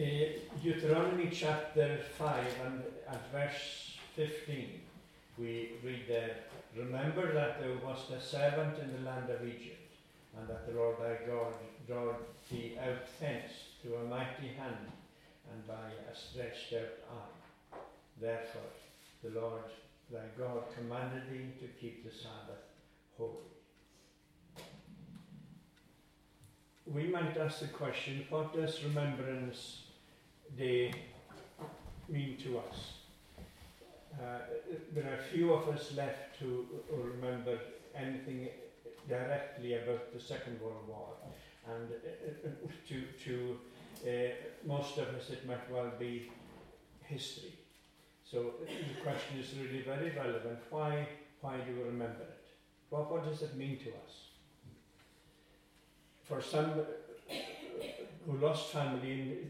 Deuteronomy chapter 5 and at verse 15, we read there, "Remember that thou wast a servant in the land of Egypt, and that the Lord thy God brought thee out thence through a mighty hand and by a stretched out arm. Therefore the Lord thy God commanded thee to keep the Sabbath holy." We might ask the question, what does Remembrance Day mean to us? There are few of us left who remember anything directly about the Second World War, and to most of us it might well be history. So the question is really very relevant. Why do we remember it? What does it mean to us? For some who lost family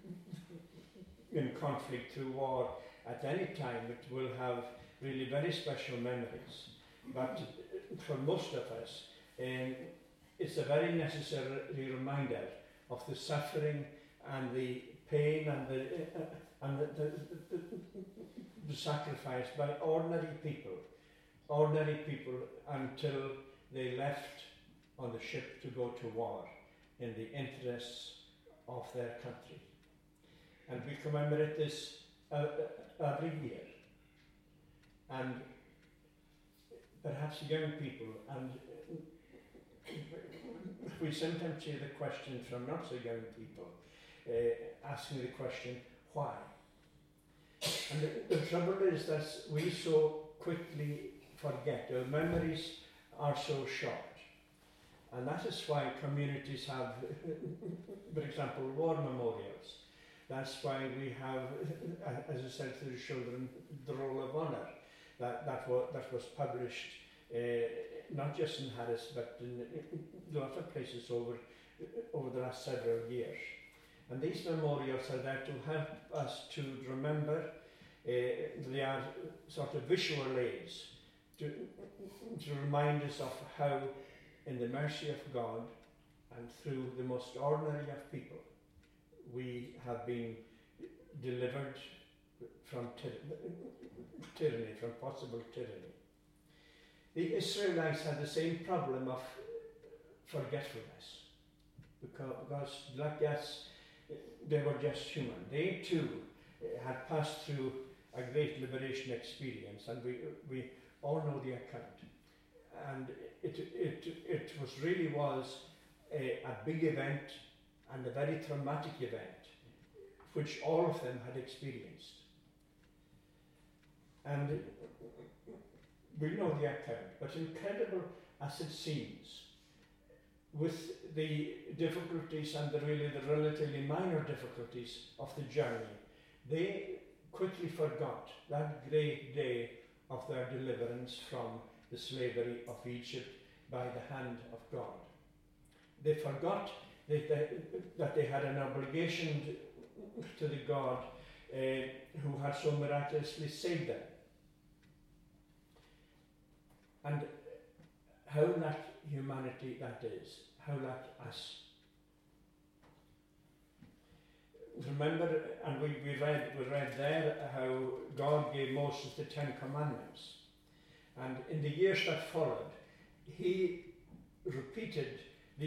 in conflict through war at any time, it will have really very special memories. But for most of us, it's a very necessary reminder of the suffering and the pain and the sacrifice by ordinary people until they left on the ship to go to war in the interests of their country. And we commemorate this every year. And perhaps young people, and we sometimes hear the question from not so young people, asking the question, why? And the trouble is that we so quickly forget. Our memories are so short. And that is why communities have, for example, war memorials. That's why we have, as I said to the children, the Roll of Honour. That was published not just in Harris, but in lots of places over the last several years. And these memorials are there to help us to remember. They are sort of visual aids to remind us of how, in the mercy of God and through the most ordinary of people, we have been delivered from tyranny, from possible tyranny. The Israelites had the same problem of forgetfulness, because like us, they were just human. They too had passed through a great liberation experience, and we all know the account. And it really was a big event and a very traumatic event, which all of them had experienced. And we know the account, but incredible as it seems, with the difficulties and the relatively minor difficulties of the journey, they quickly forgot that great day of their deliverance from the slavery of Egypt by the hand of God. They forgot that they had an obligation to the God who had so miraculously saved them. And how like humanity that is, how like us. Remember, and we read there how God gave Moses the 10 Commandments. And in the years that followed, he repeated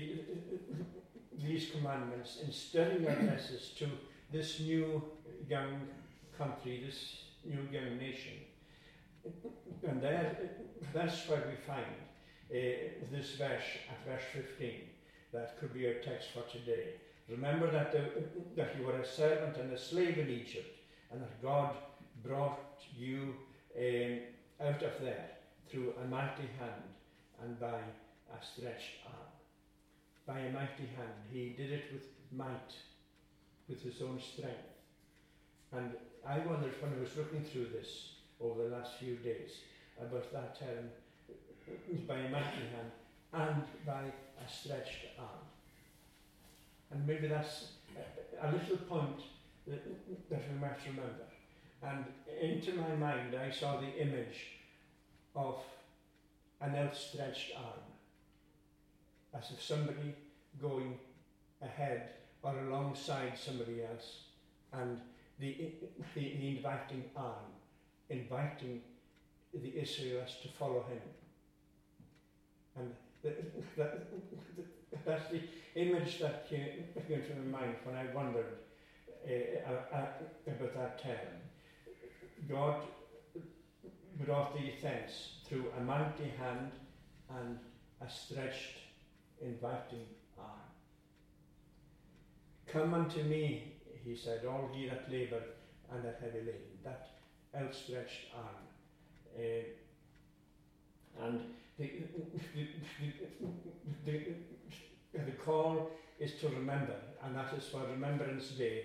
these commandments in stirring addresses to this new young country, this new young nation. And that's where we find this verse at verse 15. That could be our text for today. Remember that you were a servant and a slave in Egypt, and that God brought you out of there through a mighty hand and by a stretched arm. By a mighty hand. He did it with might, with his own strength. And I wondered when I was looking through this over the last few days about that term, by a mighty hand and by a stretched arm. And maybe that's a little point that we might remember. And into my mind I saw the image of an outstretched arm, as if somebody going ahead or alongside somebody else and the inviting arm, inviting the Israelites to follow him. And that's the image that came to my mind when I wondered about that term. God brought the offence through a mighty hand and a stretched, inviting arm. Come unto me, he said, all ye that labour and are heavy laden. That outstretched arm. And the call is to remember, and that is why Remembrance Day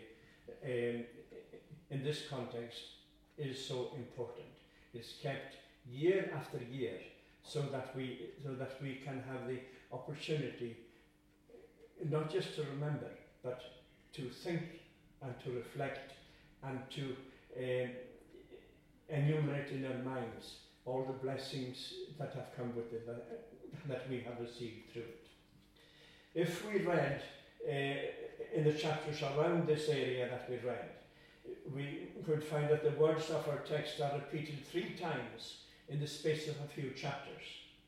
in this context is so important. It's kept year after year so that we can have the opportunity not just to remember, but to think and to reflect and to enumerate in our minds all the blessings that have come with it, that we have received through it. If we read in the chapters around this area that we read, we could find that the words of our text are repeated 3 times in the space of a few chapters,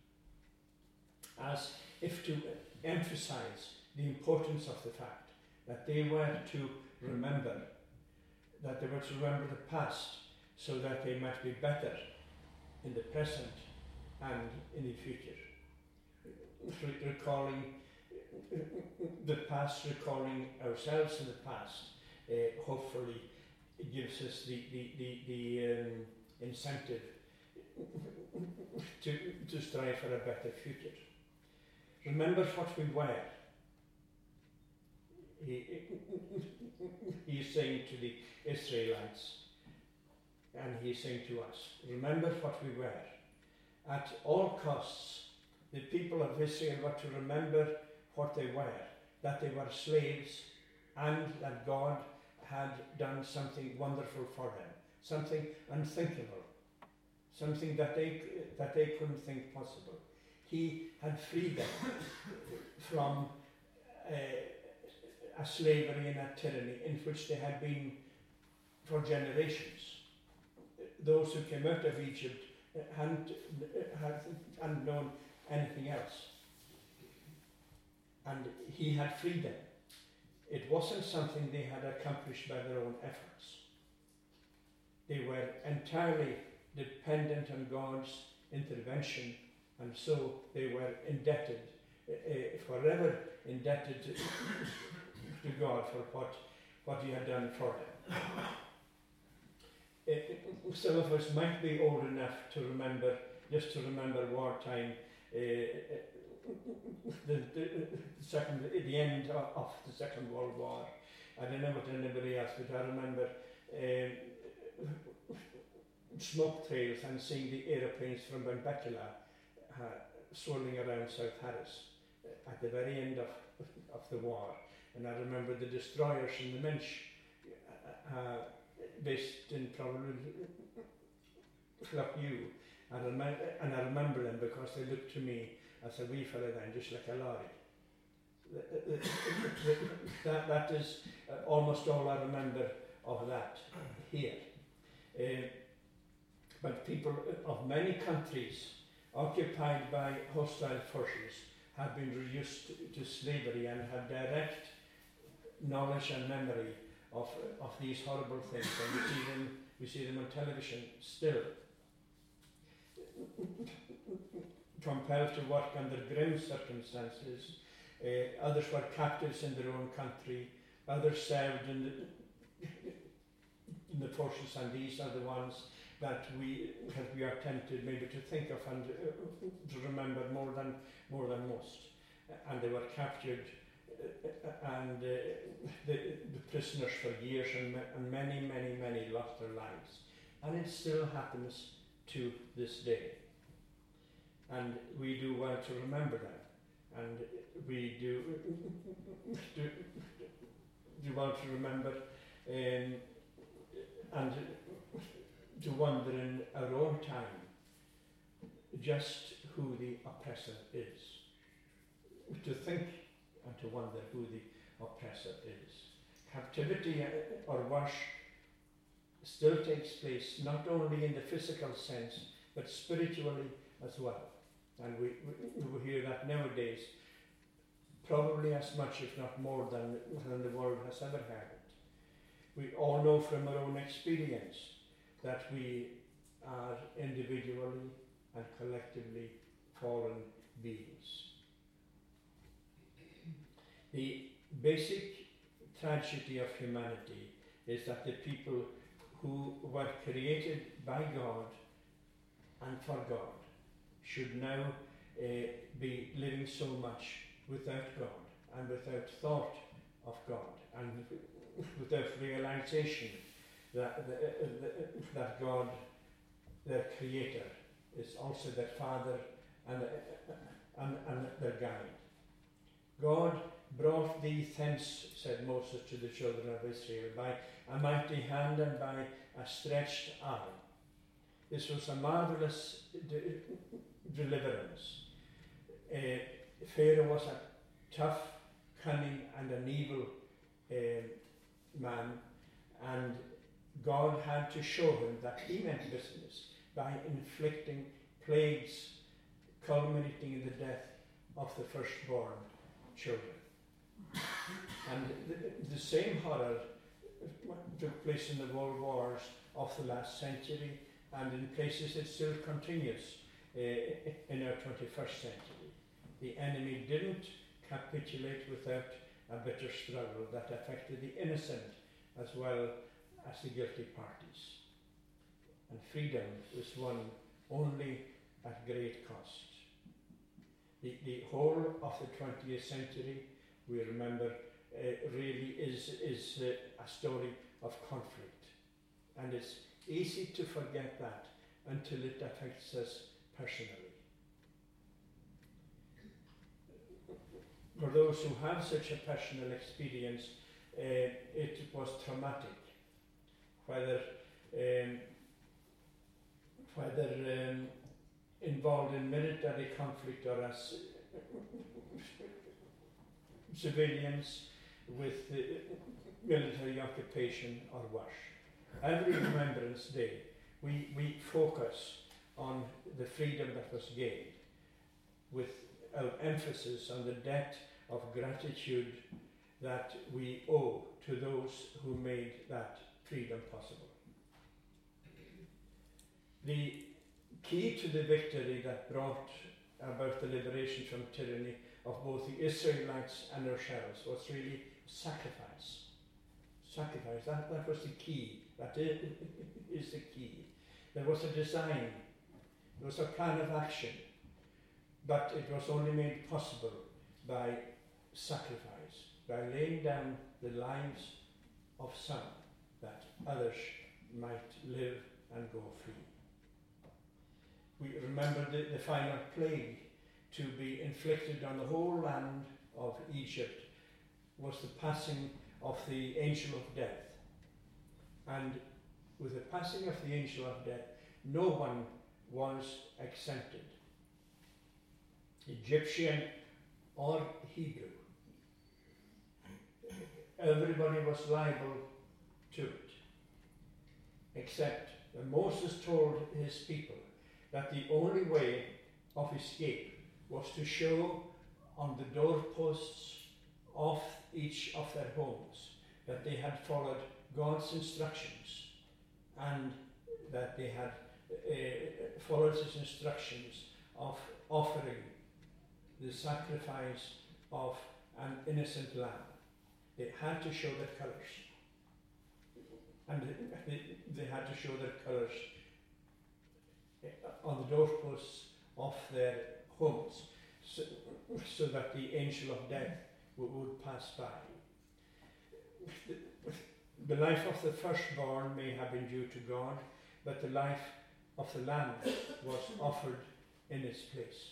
as if to emphasize the importance of the fact that they were to remember, that they were to remember the past so that they might be better in the present and in the future. Recalling the past, recalling ourselves in the past, hopefully it gives us the incentive to strive for a better future. Remember what we were. He's saying to the Israelites, and he's saying to us, remember what we were. At all costs, the people of Israel were to remember what they were, that they were slaves, and that God had done something wonderful for them, something unthinkable, something that they couldn't think possible. He had freed them from a slavery and a tyranny in which they had been for generations. Those who came out of Egypt hadn't known anything else. And he had freed them. It wasn't something they had accomplished by their own efforts. They were entirely dependent on God's intervention, and so they were indebted, forever indebted to God for what he had done for them. Some of us might be old enough to remember, just to remember wartime, the end of the Second World War. I don't know what anybody else, but I remember smoke trails and seeing the aeroplanes from Benbecula swirling around South Harris at the very end of the war. And I remember the destroyers in the Minch, based in probably Floughview, and I remember them because they looked to me as a wee fella then, just like a lorry. That is almost all I remember of that here. But people of many countries occupied by hostile forces have been reduced to slavery and have direct knowledge and memory of these horrible things, and we see them on television still. Compelled to work under grim circumstances, others were captives in their own country, others served in the forces, and these are the ones that we are tempted maybe to think of and to remember more than most. And they were captured and the prisoners for years, and many lost their lives. And it still happens to this day. And we do well to remember them. And we do well to remember and to wonder in our own time just who the oppressor is. To think and to wonder who the oppressor is. captivity or wash still takes place, not only in the physical sense, but spiritually as well. And we hear that nowadays, probably as much, if not more, than the world has ever had it. We all know from our own experience that we are individually and collectively fallen beings. The basic tragedy of humanity is that the people who were created by God and for God should now be living so much without God and without thought of God and without realization that God, their Creator, is also their Father and their guide. God brought thee thence, said Moses to the children of Israel, by a mighty hand and by a stretched arm. This was a marvelous deliverance. Pharaoh was a tough, cunning and an evil man, and God had to show him that he meant business by inflicting plagues culminating in the death of the firstborn children. And the same horror took place in the world wars of the last century, and in places it still continues in our 21st century. The enemy didn't capitulate without a bitter struggle that affected the innocent as well as the guilty parties. And freedom is won only at great cost. The whole of the 20th century, we remember, really is a story of conflict. And it's easy to forget that until it affects us personally. For those who have such a personal experience, it was traumatic, whether involved in military conflict or as civilians with military occupation or worse. Every Remembrance Day, we focus on the freedom that was gained, with our emphasis on the debt of gratitude that we owe to those who made that freedom possible. The key to the victory that brought about the liberation from tyranny of both the Israelites and ourselves was really sacrifice. Sacrifice, that was the key. That is the key. There was a design, there was a plan of action, but it was only made possible by sacrifice, by laying down the lives of some that others might live and go free. We remember the final plague to be inflicted on the whole land of Egypt was the passing of the angel of death. And with the passing of the angel of death, no one was exempted, Egyptian or Hebrew. Everybody was liable to it, except that Moses told his people that the only way of escape was to show on the doorposts of each of their homes that they had followed God's instructions and that they had followed his instructions of offering the sacrifice of an innocent lamb. They had to show their colours. And they had to show their colours on the doorposts of their homes, so that the angel of death would pass by. The life of the firstborn may have been due to God, but the life of the lamb was offered in its place.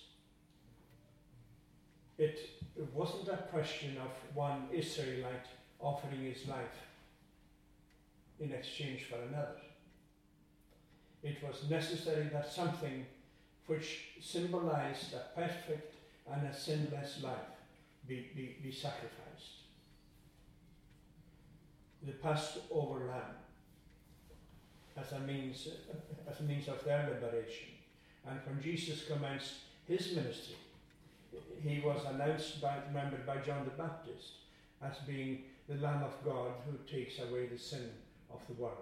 It wasn't a question of one Israelite offering his life in exchange for another. It was necessary that something which symbolized a perfect and a sinless life be sacrificed. the Passover lamb as a means of their liberation. And when Jesus commenced his ministry, he was remembered by John the Baptist as being the Lamb of God who takes away the sin of the world.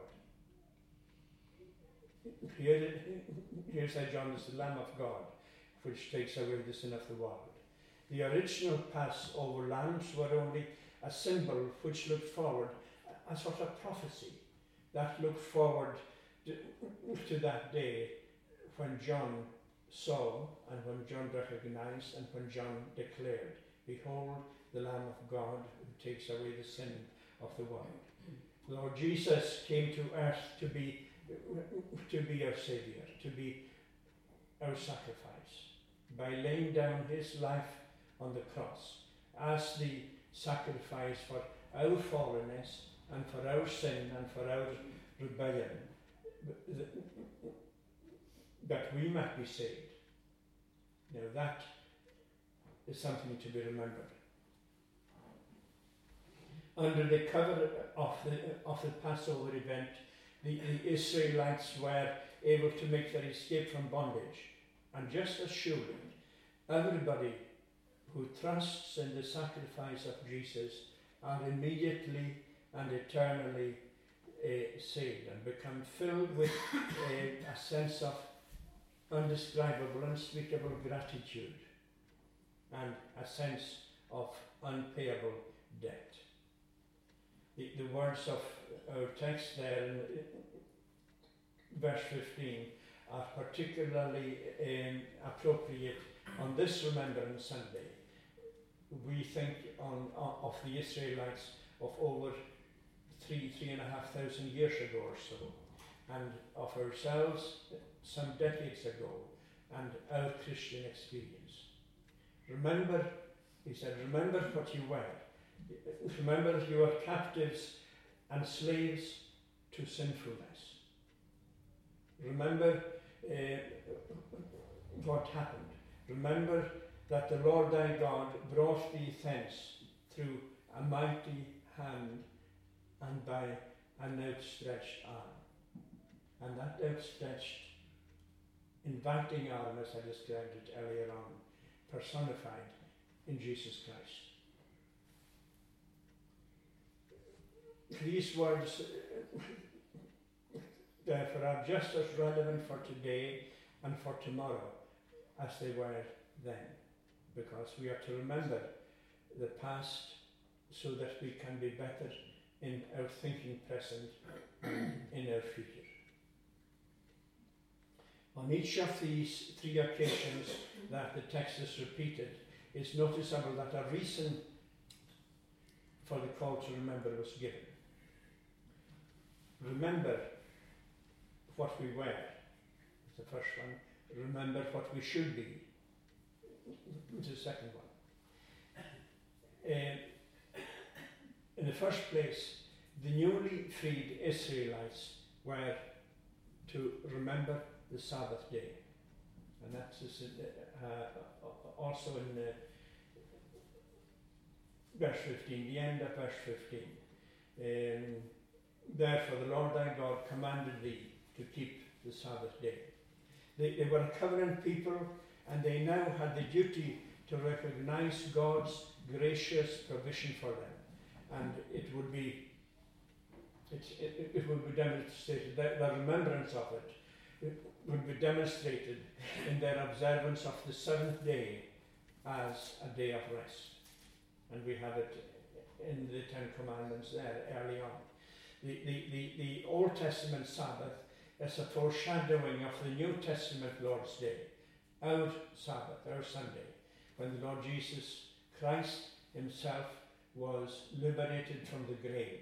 Here's how John is the Lamb of God, which takes away the sin of the world. The original Passover lambs were only a symbol which looked forward, a sort of prophecy that looked forward to that day when John saw and when John recognized and when John declared, "Behold the Lamb of God who takes away the sin of the world." Lord Jesus came to earth to be our Saviour, to be our sacrifice, by laying down his life on the cross as the sacrifice for our fallenness and for our sin and for our rebellion, that we might be saved. Now that is something to be remembered. Under the cover of the Passover event, the Israelites were able to make their escape from bondage. And just as surely, everybody who trusts in the sacrifice of Jesus are immediately and eternally saved and become filled with a sense of undescribable, unspeakable gratitude and a sense of unpayable debt. The words of our text there in verse 15 are particularly appropriate on this Remembrance Sunday. We think of the Israelites of over 3,500 years ago or so, and of ourselves some decades ago, and our Christian experience. Remember, he said, remember what you were. Remember you were captives and slaves to sinfulness. Remember what happened. Remember that the Lord thy God brought thee thence through a mighty hand and by an outstretched arm. And that outstretched, inviting arm, as I described it earlier on, personified in Jesus Christ. These words, therefore, are just as relevant for today and for tomorrow as they were then, because we are to remember the past so that we can be better in our thinking present and in our future. On each of these three occasions that the text is repeated, it's noticeable that a reason for the call to remember was given. Remember what we were, is the first one. Remember what we should be, is the second one. In the first place, the newly freed Israelites were to remember the Sabbath day. And that's also in verse 15, the end of verse 15. Therefore the Lord thy God commanded thee to keep the Sabbath day. They were a covenant people, and they now had the duty to recognize God's gracious provision for them. And it would be demonstrated, the remembrance of it would be demonstrated in their observance of the seventh day as a day of rest. And we have it in the Ten Commandments there early on. The Old Testament Sabbath is a foreshadowing of the New Testament Lord's Day, our Sabbath, our Sunday, when the Lord Jesus Christ himself was liberated from the grave.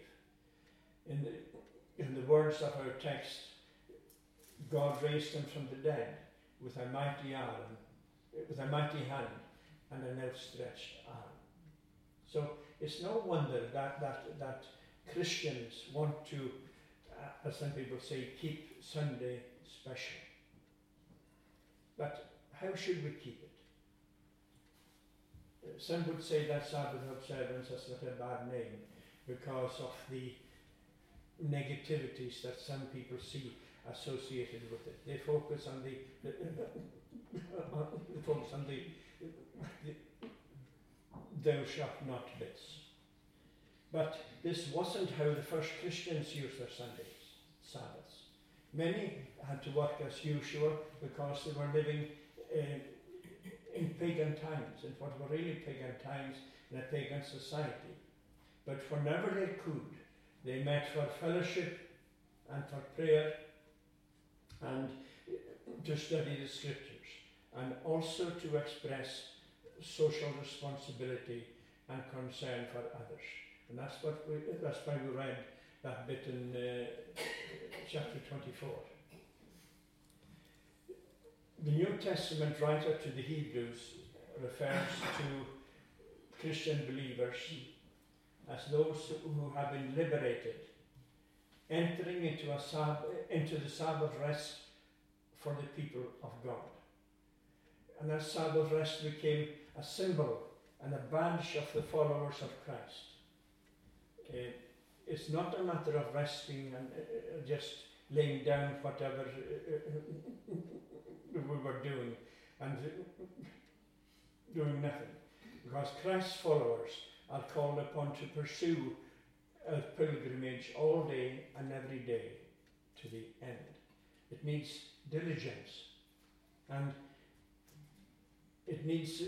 In the words of our text, God raised him from the dead with a mighty arm, with a mighty hand and an outstretched arm. So it's no wonder that Christians want to, as some people say, keep Sunday special. But how should we keep it? Some would say that Sabbath observance has got a bad name because of the negativities that some people see associated with it. They focus on the thou shalt not bits. But this wasn't how the first Christians used their Sundays, Sabbaths. Many had to work as usual because they were living in pagan times, in what were really pagan times in a pagan society. But whenever they could, they met for fellowship and for prayer and to study the scriptures, and also to express social responsibility and concern for others. And that's why we read that bit in chapter 24. The New Testament writer to the Hebrews refers to Christian believers as those who have been liberated, entering into the Sabbath rest for the people of God. And that Sabbath rest became a symbol and a badge of the followers of Christ. It's not a matter of resting and just laying down whatever we were doing and doing nothing. Because Christ's followers are called upon to pursue a pilgrimage all day and every day to the end. It needs diligence, and it needs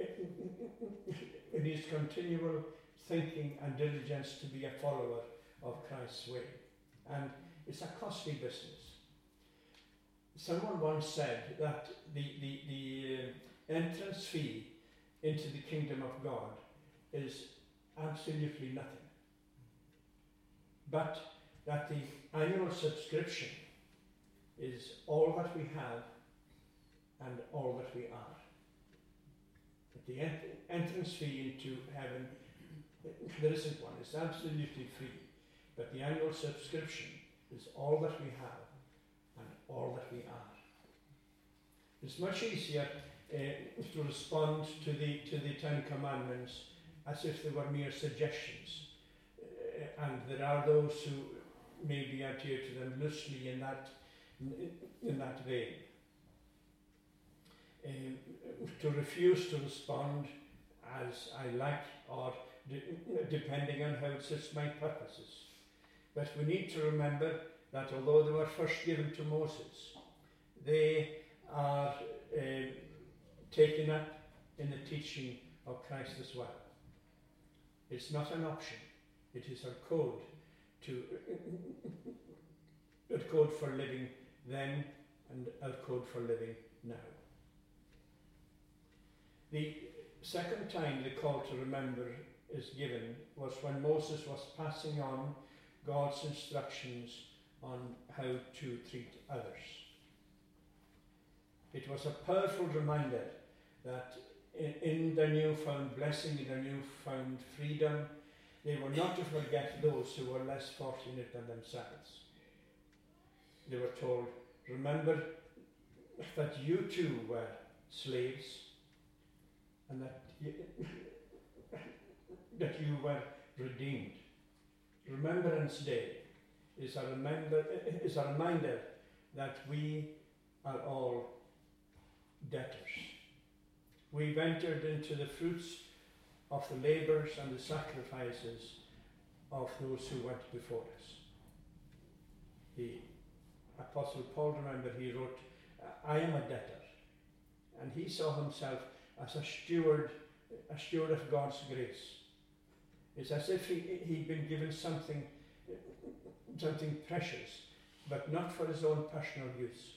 continual thinking and diligence to be a follower of Christ's way. And it's a costly business. Someone once said that the entrance fee into the kingdom of God is absolutely nothing, but that the annual subscription is all that we have and all that we are. But the entrance fee into heaven, there isn't one. It's absolutely free. But the annual subscription is all that we have and all that we are. It's much easier to respond to the Ten Commandments as if they were mere suggestions. And there are those who maybe adhere to them loosely in that vein. To refuse to respond as I like, or depending on how it suits my purposes. But we need to remember that although they were first given to Moses, they are taken up in the teaching of Christ as well. It's not an option. It is a code a code for living then and a code for living now. The second time the call to remember is given was when Moses was passing on God's instructions on how to treat others. It was a powerful reminder that in their newfound blessing, in their newfound freedom, they were not to forget those who were less fortunate than themselves. They were told, remember that you too were slaves, and that you were redeemed. Remembrance Day is a reminder that we are all debtors. We've entered into the fruits of the labours and the sacrifices of those who went before us. The Apostle Paul, remember, he wrote, I am a debtor. And he saw himself as a steward of God's grace. It's as if he'd been given something precious, but not for his own personal use.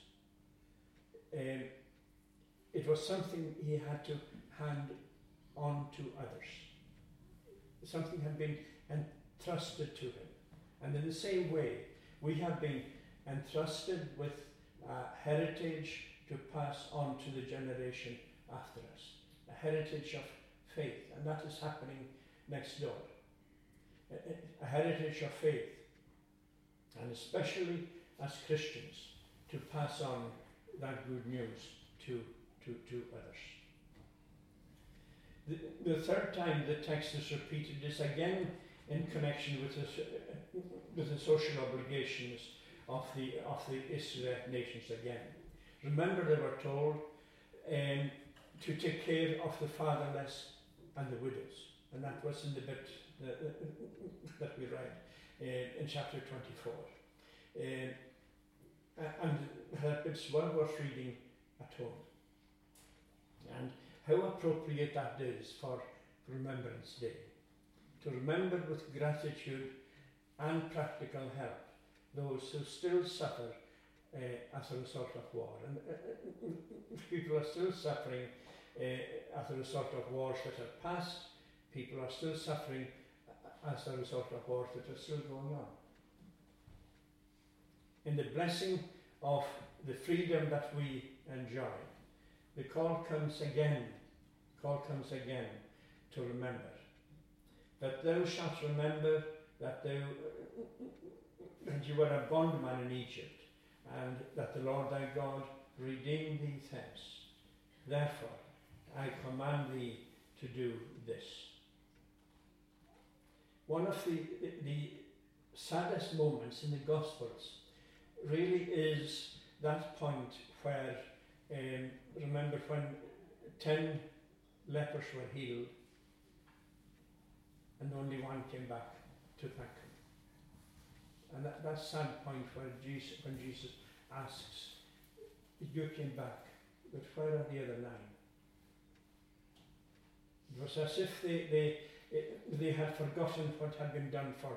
It was something he had to hand on to others. Something had been entrusted to him. And in the same way, we have been entrusted with a heritage to pass on to the generation after us. A heritage of faith, and that is happening next door. A heritage of faith, and especially as Christians, to pass on that good news to others. The third time the text is repeated is again in connection with the social obligations of the Israelite nations again. Remember, they were told to take care of the fatherless and the widows, and that was in the bit that we read in chapter 24. And that bit's well worth reading at home. And how appropriate that is for Remembrance Day. To remember with gratitude and practical help those who still suffer as a result of war. And people are still suffering as a result of wars that have passed. People are still suffering as a result of wars that are still going on. In the blessing of the freedom that we enjoy, the call comes again to remember. That thou shalt remember that you were a bondman in Egypt, and that the Lord thy God redeemed thee thence. Therefore, I command thee to do this. One of the saddest moments in the Gospels really is that point where, remember when 10 lepers were healed and only one came back to thank him. And that sad point where when Jesus asks, you came back, but where are the other 9? It was as if they had forgotten what had been done for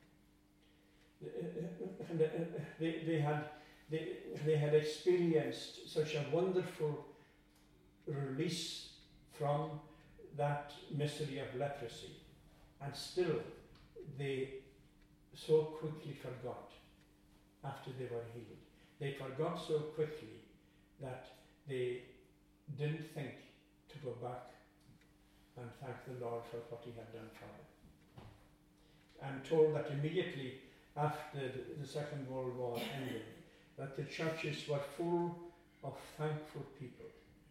them. And they had experienced such a wonderful release from that misery of leprosy, and still they so quickly forgot after they were healed. They forgot so quickly that they didn't think to go back and thank the Lord for what he had done for them. I'm told that immediately after the Second World War ended, that the churches were full of thankful people.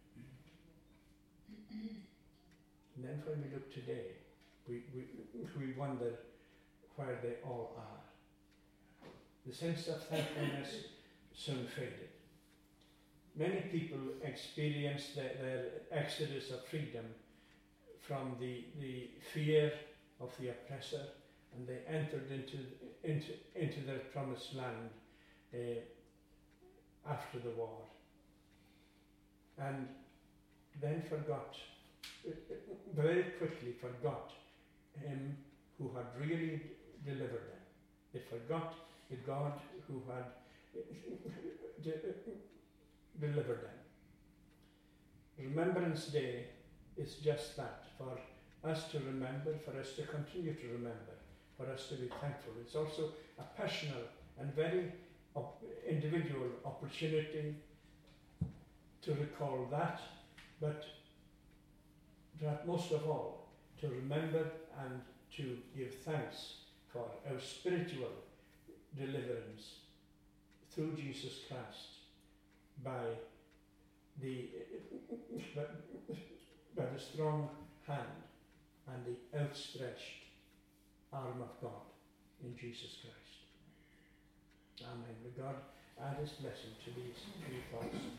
And then when we look today, we wonder where they all are. The sense of thankfulness soon faded. Many people experienced their exodus of freedom from the fear of the oppressor, and they entered into their promised land after the war, and then very quickly forgot him who had really delivered them. They forgot the God who had delivered them. Remembrance Day is just that, for us to remember, for us to continue to remember, for us to be thankful. It's also a personal and very individual opportunity to recall that, but most of all, to remember and to give thanks for our spiritual deliverance through Jesus Christ by the strong hand and the outstretched arm of God in Jesus Christ. Amen. May God add his blessing to these few thoughts.